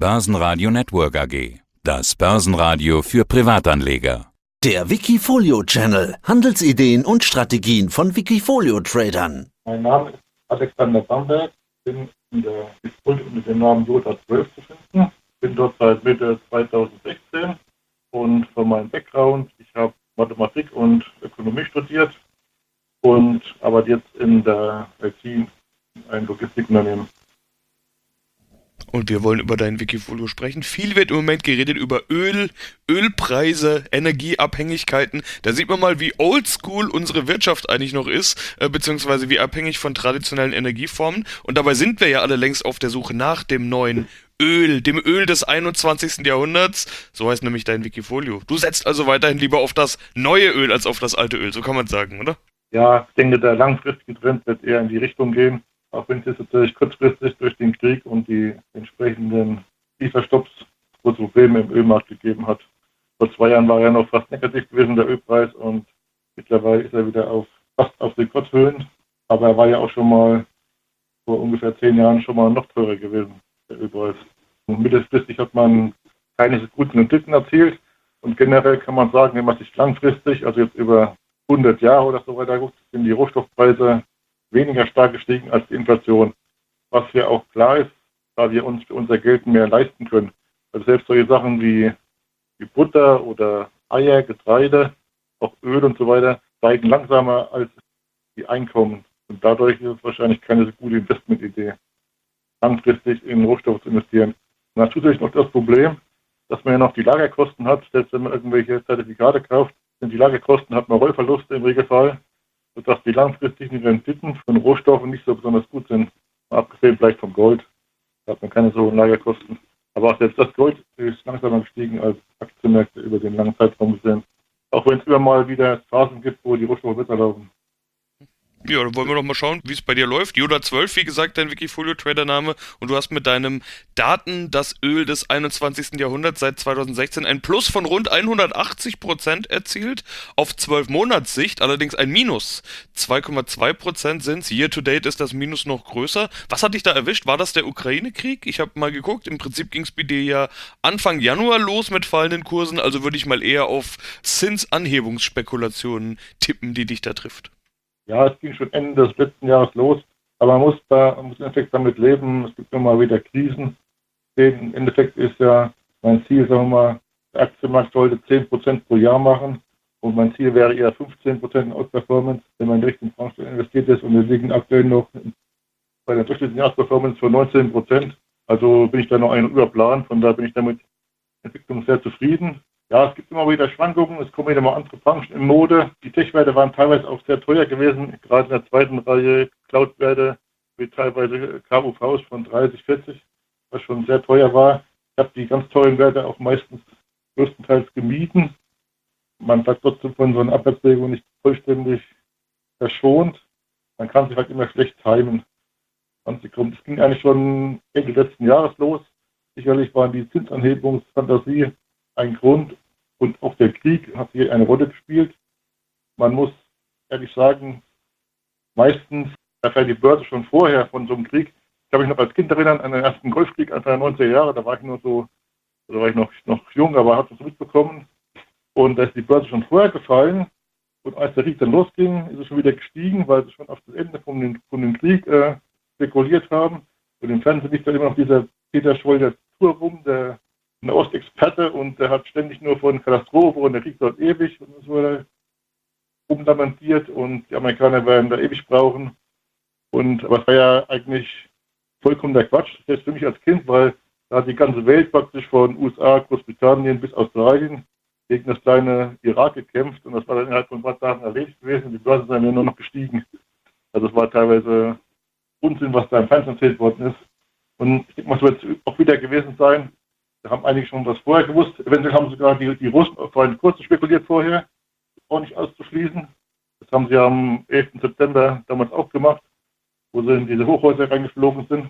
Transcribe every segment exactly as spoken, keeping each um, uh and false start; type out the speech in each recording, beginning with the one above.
Börsenradio Network A G. Das Börsenradio für Privatanleger. Der Wikifolio-Channel. Handelsideen und Strategien von Wikifolio-Tradern. Mein Name ist Alexander Bamberg. Ich bin in der Wikifolio mit dem Namen Jota zwölf zu finden. Bin dort seit Mitte zweitausendsechzehn und von meinem Background, ich habe Mathematik und Ökonomie studiert und arbeite jetzt in der I T, ein Logistikunternehmen. Und wir wollen über dein Wikifolio sprechen. Viel wird im Moment geredet über Öl, Ölpreise, Energieabhängigkeiten. Da sieht man mal, wie oldschool unsere Wirtschaft eigentlich noch ist, äh, beziehungsweise wie abhängig von traditionellen Energieformen. Und dabei sind wir ja alle längst auf der Suche nach dem neuen Öl, dem Öl des einundzwanzigsten Jahrhunderts. So heißt nämlich dein Wikifolio. Du setzt also weiterhin lieber auf das neue Öl als auf das alte Öl, so kann man sagen, oder? Ja, ich denke, der langfristige Trend wird eher in die Richtung gehen. Auch wenn es jetzt natürlich kurzfristig durch den Krieg und die entsprechenden Lieferstopps große Probleme im Ölmarkt gegeben hat. Vor zwei Jahren war er noch fast negativ gewesen, der Ölpreis, und mittlerweile ist er wieder auf fast auf Rekordhöhen. Aber er war ja auch schon mal vor ungefähr zehn Jahren schon mal noch teurer gewesen, der Ölpreis. Und mittelfristig hat man keine so guten Renditen erzielt. Und generell kann man sagen, wenn man sich langfristig, also jetzt über hundert Jahre oder so weiter guckt, sind die Rohstoffpreise weniger stark gestiegen als die Inflation. Was ja auch klar ist, da wir uns für unser Geld mehr leisten können. Also selbst solche Sachen wie, wie Butter oder Eier, Getreide, auch Öl und so weiter, steigen langsamer als die Einkommen. Und dadurch ist es wahrscheinlich keine so gute Investmentidee, langfristig in Rohstoffe zu investieren. Und dann zusätzlich noch das Problem, dass man ja noch die Lagerkosten hat. Selbst wenn man irgendwelche Zertifikate kauft, sind die Lagerkosten, hat man Rollverluste im Regelfall, sodass die langfristigen Renditen von Rohstoffen nicht so besonders gut sind. Abgesehen vielleicht vom Gold, da hat man keine so hohen Lagerkosten. Aber auch selbst das Gold ist langsamer gestiegen als Aktienmärkte über den langen Zeitraum gesehen. Auch wenn es immer mal wieder Phasen gibt, wo die Rohstoffe besser laufen. Ja, dann wollen wir doch mal schauen, wie es bei dir läuft. Jota zwölf, wie gesagt, dein Wikifolio-Trader-Name. Und du hast mit deinem Daten das Öl des einundzwanzigsten Jahrhunderts seit zweitausendsechzehn ein Plus von rund hundertachtzig Prozent erzielt. Auf zwölf Monatssicht allerdings ein Minus. zwei Komma zwei Prozent sind es. Year to date ist das Minus noch größer. Was hat dich da erwischt? War das der Ukraine-Krieg? Ich habe mal geguckt. Im Prinzip ging es bei dir ja Anfang Januar los mit fallenden Kursen. Also würde ich mal eher auf Zinsanhebungsspekulationen tippen, die dich da trifft. Ja, es ging schon Ende des letzten Jahres los, aber man muss da man muss im Endeffekt damit leben, es gibt immer mal wieder Krisen. Im Endeffekt ist ja mein Ziel, sagen wir mal, der Aktienmarkt sollte zehn Prozent pro Jahr machen und mein Ziel wäre eher fünfzehn Prozent in Outperformance, wenn man in die richtigen Branchen investiert ist, und wir liegen aktuell noch bei der durchschnittlichen Jahresperformance von neunzehn Prozent. Also bin ich da noch einen Überplan, von daher bin ich damit Entwicklung sehr zufrieden. Ja, es gibt immer wieder Schwankungen, es kommen wieder mal andere Branchen in Mode. Die Tech-Werte waren teilweise auch sehr teuer gewesen, gerade in der zweiten Reihe Cloud-Werte, wie teilweise K U Vs von dreißig, vierzig, was schon sehr teuer war. Ich habe die ganz teuren Werte auch meistens größtenteils gemieden. Man sagt trotzdem von so einer Abwärtsbewegung nicht vollständig verschont. Man kann sich halt immer schlecht timen. Das ging eigentlich schon Ende letzten Jahres los. Sicherlich waren die Zinsanhebungsfantasie ein Grund, und auch der Krieg hat hier eine Rolle gespielt. Man muss ehrlich sagen, meistens erfährt die Börse schon vorher von so einem Krieg. Ich kann mich noch als Kind erinnern an den ersten Golfkrieg Anfang der neunziger Jahre, da war ich nur so, da war ich noch, noch jung, aber habe das mitbekommen. Und da ist die Börse schon vorher gefallen, und als der Krieg dann losging, ist es schon wieder gestiegen, weil sie schon auf das Ende von dem, von dem Krieg äh, spekuliert haben. Und im Fernsehen liegt dann immer noch dieser Peter Scholl der Tour rum, der ein Ostexperte, und der hat ständig nur von Katastrophe und der Krieg dort ewig und so weiter umlamentiert, und die Amerikaner werden da ewig brauchen. Und was war ja eigentlich vollkommen der Quatsch, selbst für mich als Kind, weil da hat die ganze Welt praktisch von U S A, Großbritannien bis Australien gegen das kleine Irak gekämpft, und das war dann innerhalb von ein paar Tagen erledigt gewesen, die Börsen sind ja nur noch gestiegen. Also es war teilweise Unsinn, was da im Fernsehen erzählt worden ist. Und ich denke mal, so wird es auch wieder gewesen sein. Da haben einige schon was vorher gewusst. Eventuell haben sogar die, die Russen auf einen Kurs spekuliert vorher, auch nicht auszuschließen. Das haben sie am elften September damals auch gemacht, wo sie in diese Hochhäuser reingeflogen sind.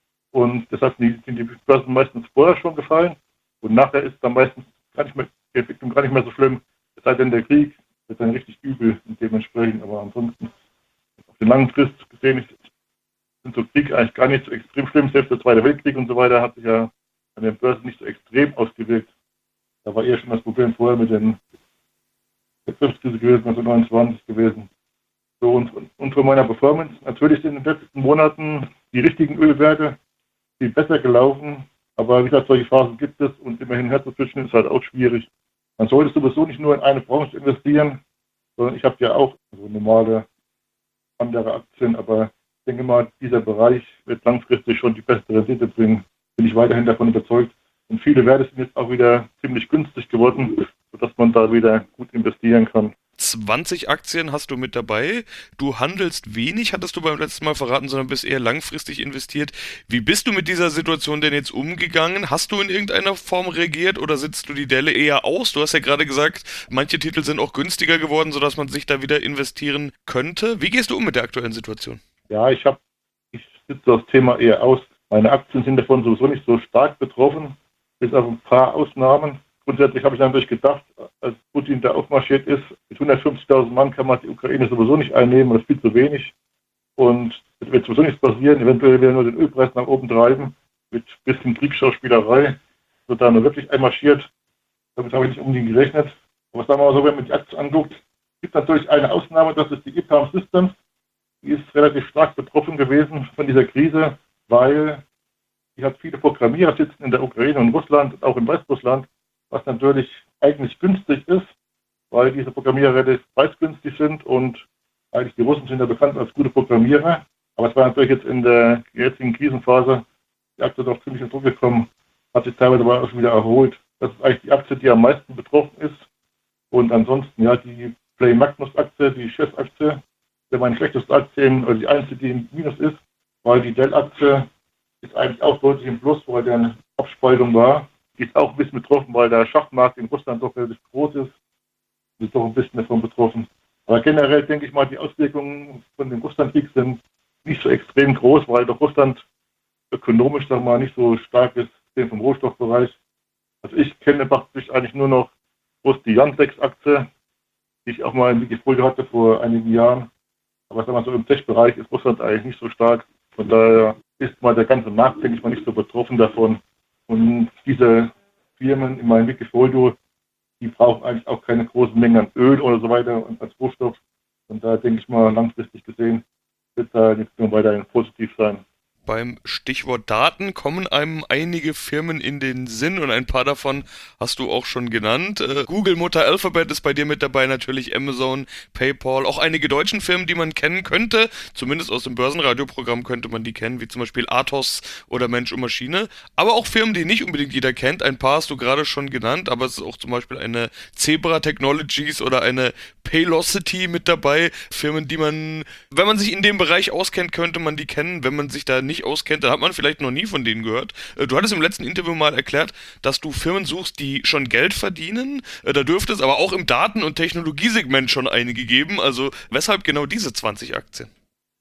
Und deshalb sind die, sind die Börsen meistens vorher schon gefallen. Und nachher ist dann meistens gar nicht mehr, die Entwicklung gar nicht mehr so schlimm. Es sei denn, der Krieg wird dann richtig übel und dementsprechend. Aber ansonsten, auf den langen Frist gesehen, sind so Krieg eigentlich gar nicht so extrem schlimm. Selbst der Zweite Weltkrieg und so weiter hat sich ja an den Börsen nicht so extrem ausgewirkt. Da war eher schon das Problem vorher mit den Wirtschaftskrise gewesen, neunzehnhundertneunundzwanzig gewesen. So, und, und von meiner Performance, natürlich sind in den letzten Monaten die richtigen Ölwerte viel besser gelaufen, aber wie gesagt, solche Phasen gibt es und immerhin herzuzwischen ist halt auch schwierig. Man sollte sowieso nicht nur in eine Branche investieren, sondern ich habe ja auch so normale andere Aktien, aber ich denke mal, dieser Bereich wird langfristig schon die beste Rendite bringen. Bin ich weiterhin davon überzeugt. Und viele Werte sind jetzt auch wieder ziemlich günstig geworden, sodass man da wieder gut investieren kann. zwanzig Aktien hast du mit dabei. Du handelst wenig, hattest du beim letzten Mal verraten, sondern bist eher langfristig investiert. Wie bist du mit dieser Situation denn jetzt umgegangen? Hast du in irgendeiner Form reagiert oder sitzt du die Delle eher aus? Du hast ja gerade gesagt, manche Titel sind auch günstiger geworden, sodass man sich da wieder investieren könnte. Wie gehst du um mit der aktuellen Situation? Ja, ich habe, ich sitze das Thema eher aus. Meine Aktien sind davon sowieso nicht so stark betroffen, bis auf ein paar Ausnahmen. Grundsätzlich habe ich natürlich gedacht, als Putin da aufmarschiert ist, mit hundertfünfzigtausend Mann kann man die Ukraine sowieso nicht einnehmen, das ist viel zu wenig. Und es wird sowieso nichts passieren, eventuell werden wir nur den Ölpreis nach oben treiben, mit ein bisschen Kriegsschauspielerei, wird da nur wirklich einmarschiert. Damit habe ich nicht unbedingt gerechnet. Aber sagen wir mal so, wenn man die Aktie anguckt, gibt es natürlich eine Ausnahme, das ist die E P A M Systems. Die ist relativ stark betroffen gewesen von dieser Krise, weil die hat viele Programmierer sitzen in der Ukraine und Russland und auch in Weißrussland, was natürlich eigentlich günstig ist, weil diese Programmierer relativ preisgünstig sind und eigentlich die Russen sind ja bekannt als gute Programmierer. Aber es war natürlich jetzt in der jetzigen Krisenphase die Aktie doch ziemlich in Druck gekommen, hat sich teilweise aber auch schon wieder erholt. Das ist eigentlich die Aktie, die am meisten betroffen ist. Und ansonsten, ja, die Play Magnus Aktie, die Chess-Aktie, wäre meine schlechteste Aktie, oder die einzige, die im Minus ist, weil die Dell-Aktie ist eigentlich auch deutlich im Plus, weil der eine Abspaltung war. Die ist auch ein bisschen betroffen, weil der Schachmarkt in Russland doch relativ groß ist. Die ist doch ein bisschen davon betroffen. Aber generell denke ich mal, die Auswirkungen von dem Russlandkrieg sind nicht so extrem groß, weil doch Russland ökonomisch, sagen wir mal, nicht so stark ist vom Rohstoffbereich. Also ich kenne praktisch eigentlich nur noch bloß die Yandex-Aktie, die ich auch mal in Wikifolio hatte vor einigen Jahren. Aber sagen wir mal so, im Tech-Bereich ist Russland eigentlich nicht so stark. Von daher ist mal der ganze Markt, denke ich mal, nicht so betroffen davon. Und diese Firmen in meinem Wikifolio, die brauchen eigentlich auch keine großen Mengen an Öl oder so weiter und als Rohstoff. Und da denke ich mal, langfristig gesehen wird da die Entwicklung weiterhin positiv sein. Beim Stichwort Daten kommen einem einige Firmen in den Sinn und ein paar davon hast du auch schon genannt. Äh, Google, Mutter Alphabet ist bei dir mit dabei, natürlich Amazon, PayPal, auch einige deutschen Firmen, die man kennen könnte, zumindest aus dem Börsenradioprogramm könnte man die kennen, wie zum Beispiel Athos oder Mensch und Maschine, aber auch Firmen, die nicht unbedingt jeder kennt, ein paar hast du gerade schon genannt, aber es ist auch zum Beispiel eine Zebra Technologies oder eine Paylocity mit dabei, Firmen, die man, wenn man sich in dem Bereich auskennt, könnte man die kennen, wenn man sich da nicht auskennt, dann hat man vielleicht noch nie von denen gehört. Du hattest im letzten Interview mal erklärt, dass du Firmen suchst, die schon Geld verdienen. Da dürfte es aber auch im Daten- und Technologiesegment schon einige geben. Also weshalb genau diese zwanzig Aktien?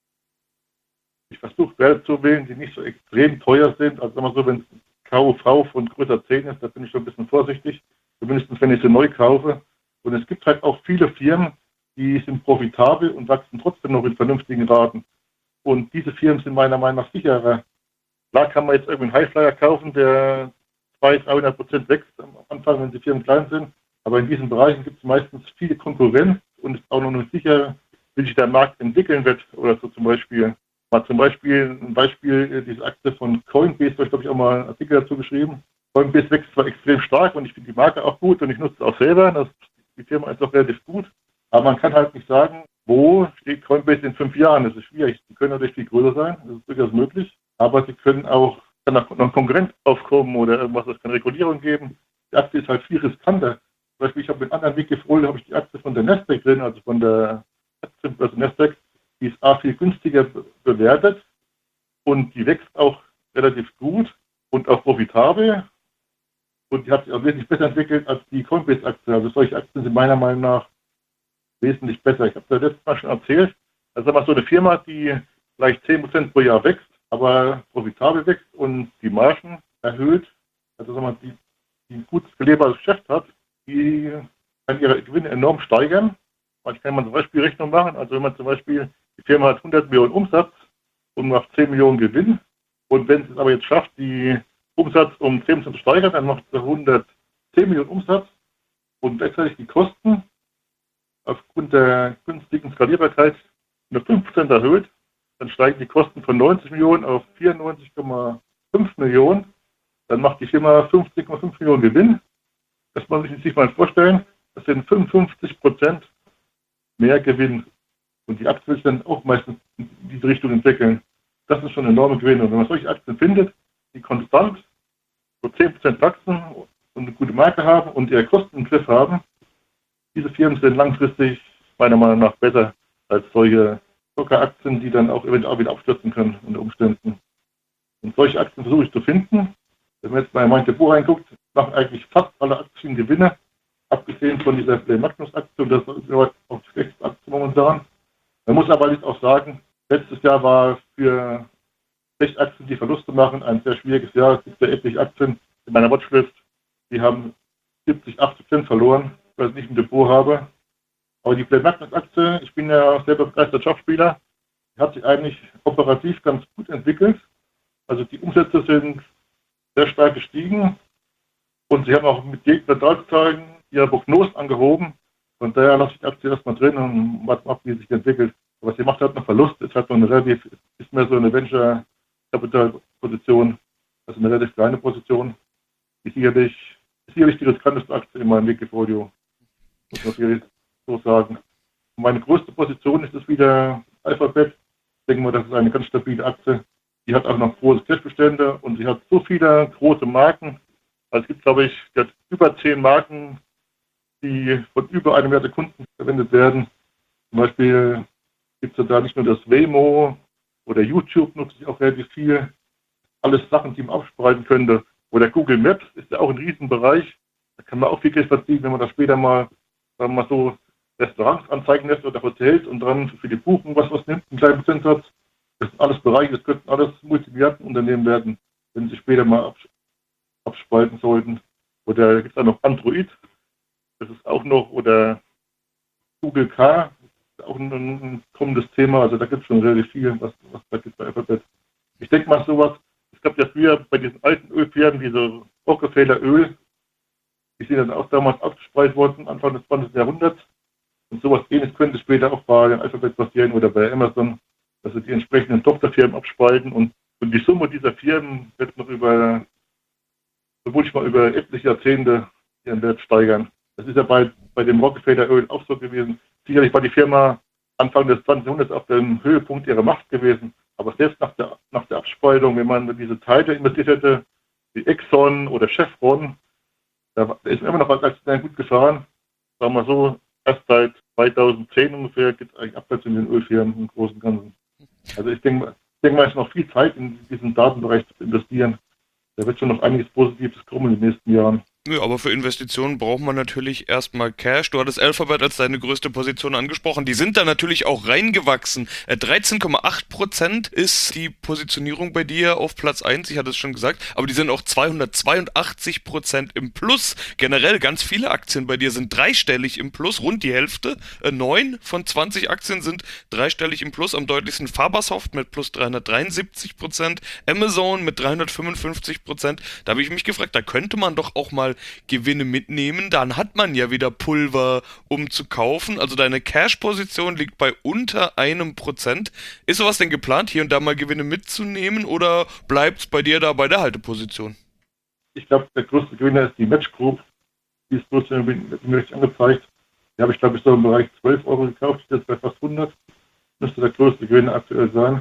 Ich versuche Werte zu wählen, die nicht so extrem teuer sind. Also sagen wir so, wenn K U V von größer zehn ist, da bin ich schon ein bisschen vorsichtig. Zumindest wenn ich sie neu kaufe. Und es gibt halt auch viele Firmen, die sind profitabel und wachsen trotzdem noch in vernünftigen Raten. Und diese Firmen sind meiner Meinung nach sicherer. Klar kann man jetzt irgendwie einen Highflyer kaufen, der zweihundert, dreihundert Prozent wächst am Anfang, wenn die Firmen klein sind. Aber in diesen Bereichen gibt es meistens viele Konkurrenz und ist auch noch nicht sicher, wie sich der Markt entwickeln wird. Oder so zum Beispiel, mal zum Beispiel ein Beispiel, diese Aktie von Coinbase, da habe ich glaube ich auch mal einen Artikel dazu geschrieben. Coinbase wächst zwar extrem stark und ich finde die Marke auch gut und ich nutze es auch selber. Das, die Firma ist auch relativ gut. Aber man kann halt nicht sagen, wo steht Coinbase in fünf Jahren? Das ist schwierig. Sie können natürlich viel größer sein, das ist durchaus möglich. Aber sie können auch dann noch ein Konkurrent aufkommen oder irgendwas, es kann Regulierung geben. Die Aktie ist halt viel riskanter. Zum Beispiel, ich habe mit anderen Wikifolio, habe ich die Aktie von der Nasdaq drin, also von der Aktienbörse Nasdaq, die ist A viel günstiger be- bewertet und die wächst auch relativ gut und auch profitabel. Und die hat sich auch wesentlich besser entwickelt als die Coinbase-Aktie. Also solche Aktien sind meiner Meinung nach wesentlich besser. Ich habe das letztes Mal schon erzählt. Also mal so eine Firma, die vielleicht zehn Prozent pro Jahr wächst, aber profitabel wächst und die Margen erhöht, also sagen wir, die, die ein gutes skalierbares Geschäft hat, die kann ihre Gewinne enorm steigern. Man kann man zum Beispiel Rechnung machen. Also wenn man zum Beispiel, die Firma hat hundert Millionen Umsatz und macht zehn Millionen Gewinn. Und wenn es aber jetzt schafft, die Umsatz um zehn Prozent steigert, dann macht es hundertzehn Millionen Umsatz und gleichzeitig die Kosten aufgrund der günstigen Skalierbarkeit nur fünf Prozent erhöht, dann steigen die Kosten von neunzig Millionen auf vierundneunzig Komma fünf Millionen, dann macht die Firma fünfzig Komma fünf Millionen Gewinn. Das muss man sich mal vorstellen, das sind fünfundfünfzig Prozent mehr Gewinn. Und die Aktie will sich dann auch meistens in diese Richtung entwickeln. Das ist schon ein enormer Gewinn. Und wenn man solche Aktien findet, die konstant so zehn Prozent wachsen und eine gute Marke haben und ihre Kosten im Griff haben, diese Firmen sind langfristig meiner Meinung nach besser als solche Zockeraktien, die dann auch eventuell auch wieder abstürzen können unter Umständen. Und solche Aktien versuche ich zu finden. Wenn man jetzt bei mein Depot reinguckt, machen eigentlich fast alle Aktien Gewinne, abgesehen von dieser Play Magnus Aktie, und das ist auch die schlechteste Aktie momentan. Man muss aber jetzt auch sagen, letztes Jahr war für Aktien, die Verluste machen, ein sehr schwieriges Jahr. Es gibt ja etliche Aktien in meiner Watchlist, die haben siebzig, achtzig Prozent verloren, weil ich nicht im Depot habe. Aber die Play Magnus Aktie, ich bin ja selber begeisterter Schachspieler, die hat sich eigentlich operativ ganz gut entwickelt. Also die Umsätze sind sehr stark gestiegen und sie haben auch mit jedem Quartalszahlen ihre Prognosen angehoben. Von daher lasse ich die Aktie erstmal drin und warte ab, wie sie sich entwickelt. Aber sie macht halt noch Verlust, es hat noch eine relativ, ist mehr so eine Venture Capital Position, also eine relativ kleine Position, die sicherlich, sicherlich die riskanteste Aktie in meinem Wikifolio, muss man sicherlich so sagen. Und meine größte Position ist es wieder Alphabet. Ich denke mal, das ist eine ganz stabile Aktie. Die hat auch noch große Cashbestände und sie hat so viele große Marken. Also es gibt, glaube ich, über zehn Marken, die von über eine Milliarde Kunden verwendet werden. Zum Beispiel gibt es da nicht nur das Waymo oder YouTube nutze ich auch relativ viel. Alles Sachen, die man abspreiten könnte. Oder Google Maps ist ja auch ein Riesenbereich. Da kann man auch viel Geld verdienen, wenn man da später mal, sagen wir mal so, Restaurants anzeigen lässt oder Hotels und dann für die Buchung was was nimmt, einen kleinen Prozentsatz. Das sind alles Bereiche, das könnten alles Multimilliardenunternehmen werden, wenn sie später mal abs- abspalten sollten. Oder gibt es auch noch Android, das ist auch noch, oder Google Car, ist auch ein, ein kommendes Thema. Also da gibt es schon relativ viel, was, was da gibt bei Alphabet. Ich denke mal sowas, es gab ja früher bei diesen alten Ölfirmen, diese Rockefeller Öl, die sind dann auch damals abgespalten worden, Anfang des zwanzigsten Jahrhunderts. Und sowas ähnliches könnte später auch bei Alphabet passieren oder bei Amazon, dass sie die entsprechenden Tochterfirmen abspalten und, und die Summe dieser Firmen wird noch über, vermutlich mal über etliche Jahrzehnte ihren Wert steigern. Das ist ja bei, bei dem Rockefeller Öl auch so gewesen. Sicherlich war die Firma Anfang des zwanzigsten Jahrhunderts auf dem Höhepunkt ihrer Macht gewesen, aber selbst nach der, nach der Abspaltung, wenn man diese Teile investiert hätte, wie Exxon oder Chevron, da ist man immer noch als Aktionär gut gefahren. Sagen wir so, erst seit zweitausendzehn ungefähr geht es eigentlich abwärts in den Ölfirmen im Großen und Ganzen. Also ich denke, ich denke mal, es ist noch viel Zeit in diesen Datenbereich zu investieren. Da wird schon noch einiges Positives kommen in den nächsten Jahren. Ja, aber für Investitionen braucht man natürlich erstmal Cash. Du hattest Alphabet als deine größte Position angesprochen. Die sind da natürlich auch reingewachsen. Äh, dreizehn Komma acht Prozent ist die Positionierung bei dir auf Platz eins, ich hatte es schon gesagt. Aber die sind auch zweihundertzweiundachtzig Prozent im Plus. Generell ganz viele Aktien bei dir sind dreistellig im Plus, rund die Hälfte. Äh, neun von zwanzig Aktien sind dreistellig im Plus. Am deutlichsten Fabersoft mit plus dreihundertdreiundsiebzig Prozent. Amazon mit dreihundertfünfundfünfzig Prozent. Da habe ich mich gefragt, da könnte man doch auch mal Gewinne mitnehmen, dann hat man ja wieder Pulver, um zu kaufen. Also deine Cash-Position liegt bei unter einem Prozent. Ist sowas denn geplant, hier und da mal Gewinne mitzunehmen oder bleibt es bei dir da bei der Halteposition? Ich glaube, der größte Gewinner ist die Match Group. Die ist bloß mir richtig angezeigt. Die habe ich, glaube ich, so im Bereich zwölf Euro gekauft. Die ist jetzt bei fast hundert. Müsste der größte Gewinner aktuell sein.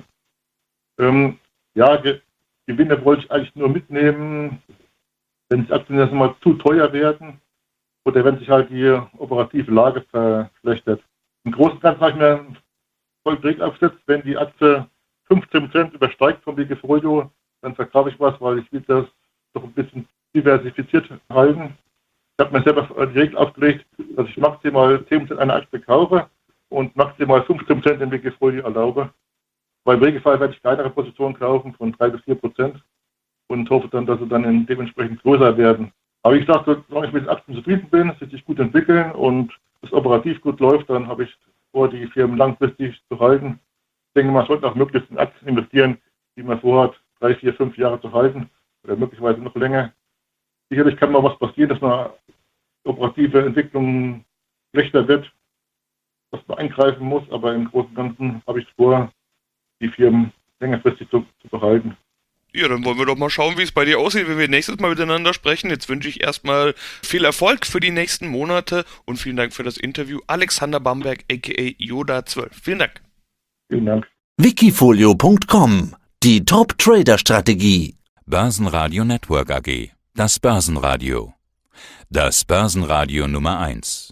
Ähm, ja, Ge- Gewinne wollte ich eigentlich nur mitnehmen, wenn die Aktien jetzt mal zu teuer werden oder wenn sich halt die operative Lage verschlechtert. Im Großen und Ganzen habe ich mir einen Folgeregel aufgesetzt, wenn die Aktie fünfzehn Prozent übersteigt vom Wikifolio, dann verkaufe ich was, weil ich will das doch ein bisschen diversifiziert halten. Ich habe mir selber die Regel aufgelegt, dass ich maximal zehn Prozent einer Aktie kaufe und maximal fünfzehn Prozent im Wikifolio erlaube. Weil im Regelfall werde ich kleinere Positionen kaufen von drei bis vier Prozent. Und hoffe dann, dass sie dann dementsprechend größer werden. Aber wie gesagt, solange ich mit den Aktien zufrieden bin, sie sich gut entwickeln und es operativ gut läuft, dann habe ich vor, die Firmen langfristig zu halten. Ich denke, man sollte auch möglichst in Aktien investieren, die man vorhat, drei, vier, fünf Jahre zu halten. oder möglicherweise noch länger. Sicherlich kann mal was passieren, dass eine operative Entwicklung schlechter wird, dass man eingreifen muss, aber im Großen und Ganzen habe ich vor, die Firmen längerfristig zu, zu behalten. Ja, dann wollen wir doch mal schauen, wie es bei dir aussieht, wenn wir nächstes Mal miteinander sprechen. Jetzt wünsche ich erstmal viel Erfolg für die nächsten Monate und vielen Dank für das Interview. Alexander Bamberg, aka Yoda zwölf. Vielen Dank. Vielen Dank. Wikifolio Punkt com, die Top-Trader-Strategie. Börsenradio Network A G. Das Börsenradio. Das Börsenradio Nummer eins.